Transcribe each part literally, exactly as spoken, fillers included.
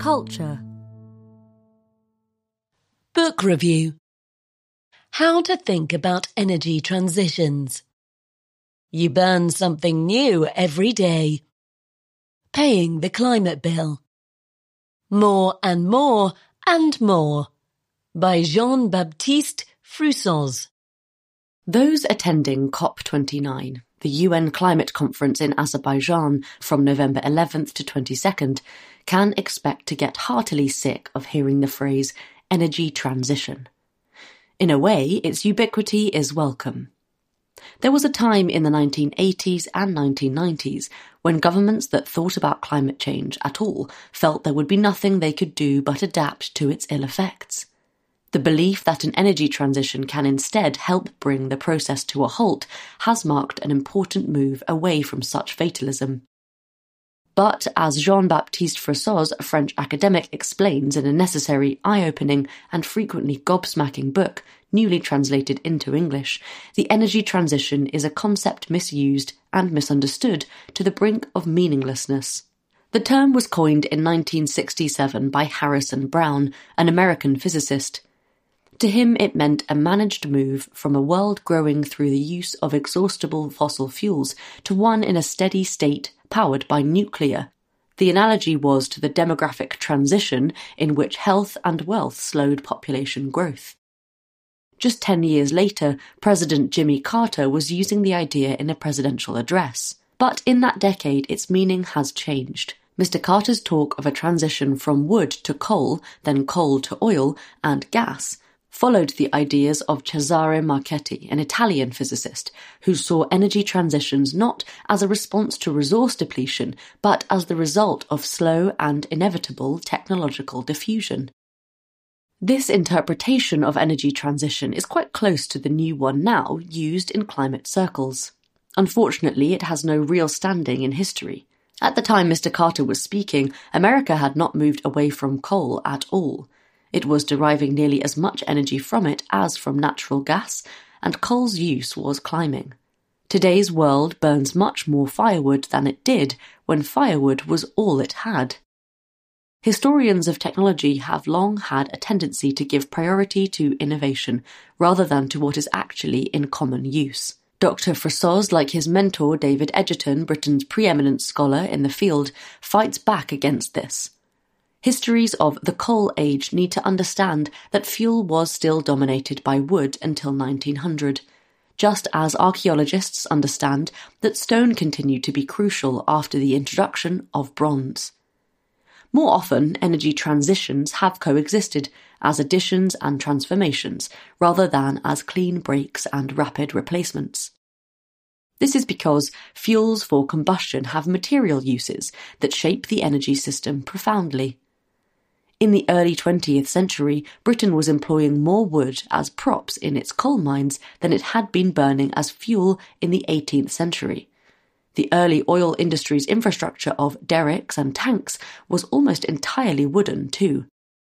Culture. Book review. How to think about energy transitions. You burn something new every day. Paying the climate bill. More and more and more. By Jean-Baptiste Frussons. Those attending COP twenty-nine, the U N climate conference in Azerbaijan from November eleventh to twenty-second, can expect to get heartily sick of hearing the phrase energy transition. In a way, its ubiquity is welcome. There was a time in the nineteen eighties and nineteen nineties when governments that thought about climate change at all felt there would be nothing they could do but adapt to its ill effects. The belief that an energy transition can instead help bring the process to a halt has marked an important move away from such fatalism. But, as Jean-Baptiste Frussons, a French academic, explains in a necessary, eye-opening and frequently gobsmacking book, newly translated into English, the energy transition is a concept misused and misunderstood to the brink of meaninglessness. The term was coined in nineteen sixty-seven by Harrison Brown, an American physicist. To him, it meant a managed move from a world growing through the use of exhaustible fossil fuels to one in a steady state powered by nuclear. The analogy was to the demographic transition in which health and wealth slowed population growth. Just ten years later, President Jimmy Carter was using the idea in a presidential address. But in that decade, its meaning has changed. Mister Carter's talk of a transition from wood to coal, then coal to oil, and gas followed the ideas of Cesare Marchetti, an Italian physicist, who saw energy transitions not as a response to resource depletion, but as the result of slow and inevitable technological diffusion. This interpretation of energy transition is quite close to the new one now used in climate circles. Unfortunately, it has no real standing in history. At the time Mister Carter was speaking, America had not moved away from coal at all. It was deriving nearly as much energy from it as from natural gas, and coal's use was climbing. Today's world burns much more firewood than it did when firewood was all it had. Historians of technology have long had a tendency to give priority to innovation rather than to what is actually in common use. Doctor Frussons, like his mentor David Edgerton, Britain's preeminent scholar in the field, fights back against this. Histories of the coal age need to understand that fuel was still dominated by wood until nineteen hundred, just as archaeologists understand that stone continued to be crucial after the introduction of bronze. More often, energy transitions have coexisted as additions and transformations, rather than as clean breaks and rapid replacements. This is because fuels for combustion have material uses that shape the energy system profoundly. In the early twentieth century, Britain was employing more wood as props in its coal mines than it had been burning as fuel in the eighteenth century. The early oil industry's infrastructure of derricks and tanks was almost entirely wooden too.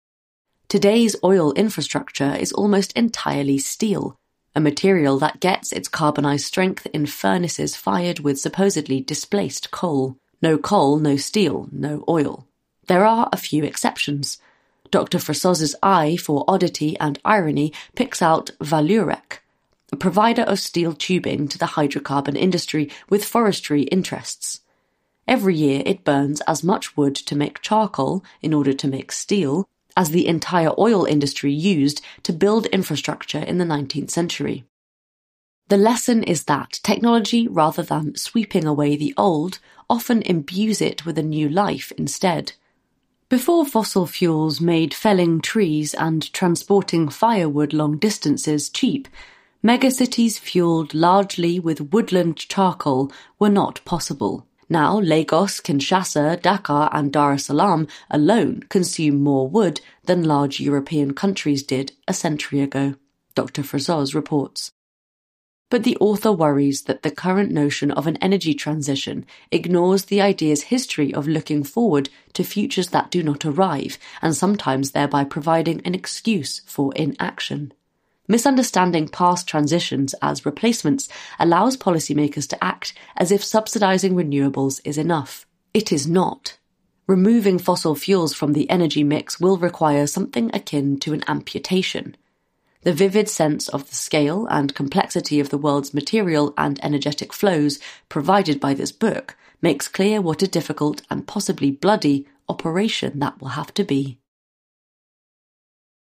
Today's oil infrastructure is almost entirely steel, a material that gets its carbonized strength in furnaces fired with supposedly displaced coal. No coal, no steel, no oil. There are a few exceptions. Doctor Frussons's eye for oddity and irony picks out Vallourec, a provider of steel tubing to the hydrocarbon industry with forestry interests. Every year it burns as much wood to make charcoal in order to make steel as the entire oil industry used to build infrastructure in the nineteenth century. The lesson is that technology, rather than sweeping away the old, often imbues it with a new life instead. Before fossil fuels made felling trees and transporting firewood long distances cheap, megacities fueled largely with woodland charcoal were not possible. Now Lagos, Kinshasa, Dakar and Dar es Salaam alone consume more wood than large European countries did a century ago, Doctor Frussons reports. But the author worries that the current notion of an energy transition ignores the idea's history of looking forward to futures that do not arrive, and sometimes thereby providing an excuse for inaction. Misunderstanding past transitions as replacements allows policymakers to act as if subsidizing renewables is enough. It is not. Removing fossil fuels from the energy mix will require something akin to an amputation. The vivid sense of the scale and complexity of the world's material and energetic flows provided by this book makes clear what a difficult and possibly bloody operation that will have to be.